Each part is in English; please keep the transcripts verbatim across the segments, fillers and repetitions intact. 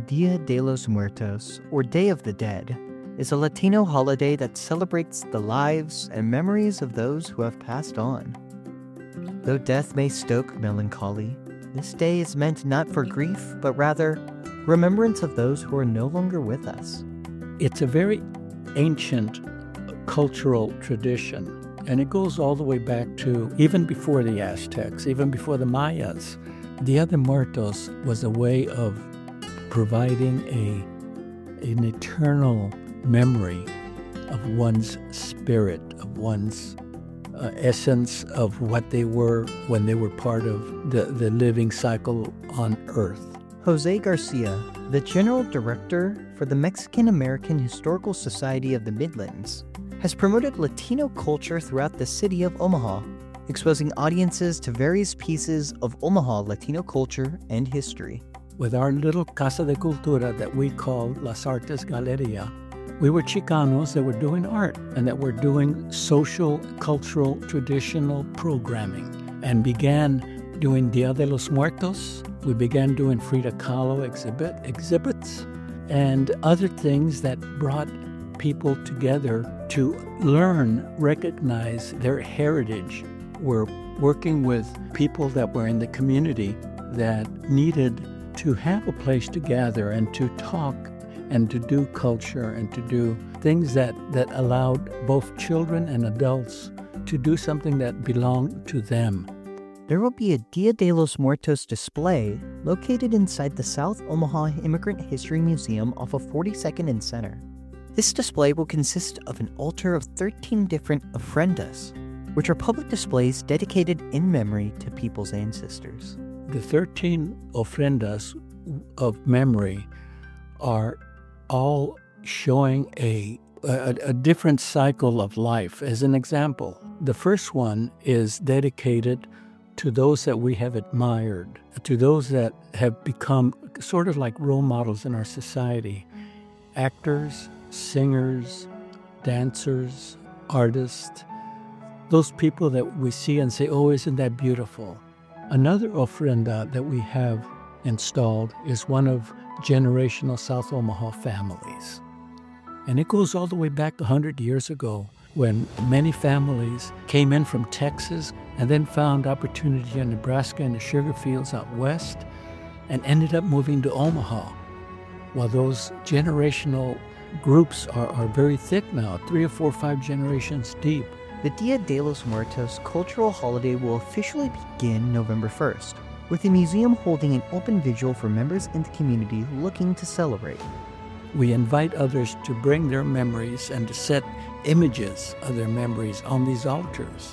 Dia de los Muertos, or Day of the Dead, is a Latino holiday that celebrates the lives and memories of those who have passed on. Though death may stoke melancholy, this day is meant not for grief, but rather remembrance of those who are no longer with us. It's a very ancient cultural tradition, and it goes all the way back to even before the Aztecs, even before the Mayas. Dia de Muertos was a way of providing a an eternal memory of one's spirit, of one's uh, essence of what they were when they were part of the, the living cycle on Earth. Jose Garcia, the General Director for the Mexican-American Historical Society of the Midlands, has promoted Latino culture throughout the city of Omaha, exposing audiences to various pieces of Omaha Latino culture and history. With our little Casa de Cultura that we called Las Artes Galeria, we were Chicanos that were doing art and that were doing social, cultural, traditional programming, and began doing Dia de los Muertos. We began doing Frida Kahlo exhibit, exhibits and other things that brought people together to learn, recognize their heritage. We're working with people that were in the community that needed to have a place to gather and to talk and to do culture and to do things that, that allowed both children and adults to do something that belonged to them. There will be a Dia de los Muertos display located inside the South Omaha Immigrant History Museum off of forty-second and Center. This display will consist of an altar of thirteen different ofrendas, which are public displays dedicated in memory to people's ancestors. The thirteen ofrendas of memory are all showing a, a, a different cycle of life. As an example, the first one is dedicated to those that we have admired, to those that have become sort of like role models in our society. Actors, singers, dancers, artists, those people that we see and say, oh, isn't that beautiful? Another ofrenda that we have installed is one of generational South Omaha families. And it goes all the way back one hundred years ago when many families came in from Texas and then found opportunity in Nebraska and the sugar fields out west and ended up moving to Omaha. While those generational groups are, are very thick now, three or four, five generations deep. The Dia de los Muertos cultural holiday will officially begin November first, with the museum holding an open vigil for members in the community looking to celebrate. We invite others to bring their memories and to set images of their memories on these altars.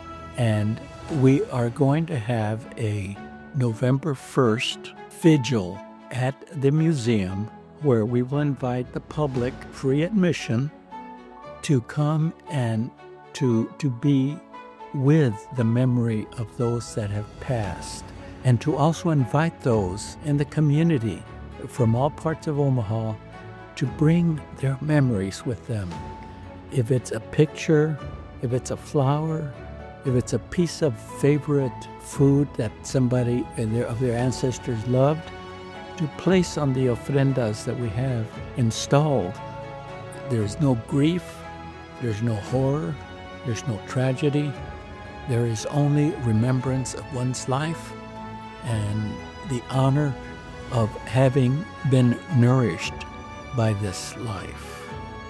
And we are going to have a November first vigil at the museum where we will invite the public, free admission, to come and to, to be with the memory of those that have passed, and to also invite those in the community from all parts of Omaha to bring their memories with them. If it's a picture, if it's a flower, if it's a piece of favorite food that somebody of their, of their ancestors loved, to place on the ofrendas that we have installed. There's no grief, there's no horror, there's no tragedy. There is only remembrance of one's life and the honor of having been nourished by this life.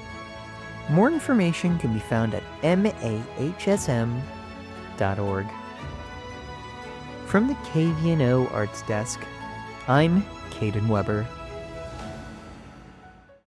More information can be found at M A H S M dot org. From the K V N O Arts Desk, I'm Caden Weber.